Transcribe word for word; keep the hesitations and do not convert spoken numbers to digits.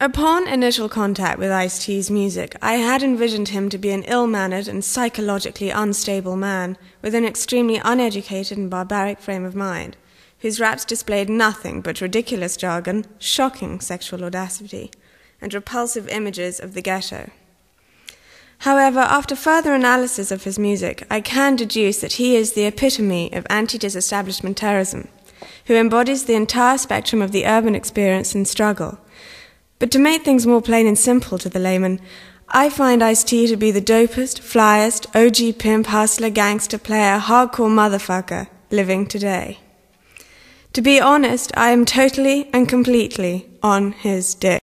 Upon initial contact with Ice-T's music, I had envisioned him to be an ill-mannered and psychologically unstable man with an extremely uneducated and barbaric frame of mind, whose raps displayed nothing but ridiculous jargon, shocking sexual audacity, and repulsive images of the ghetto. However, after further analysis of his music, I can deduce that he is the epitome of anti-disestablishment terrorism, who embodies the entire spectrum of the urban experience and struggle. But to make things more plain and simple to the layman, I find Ice-T to be the dopest, flyest, O G pimp, hustler, gangster, player, hardcore motherfucker living today. To be honest, I am totally and completely on his dick.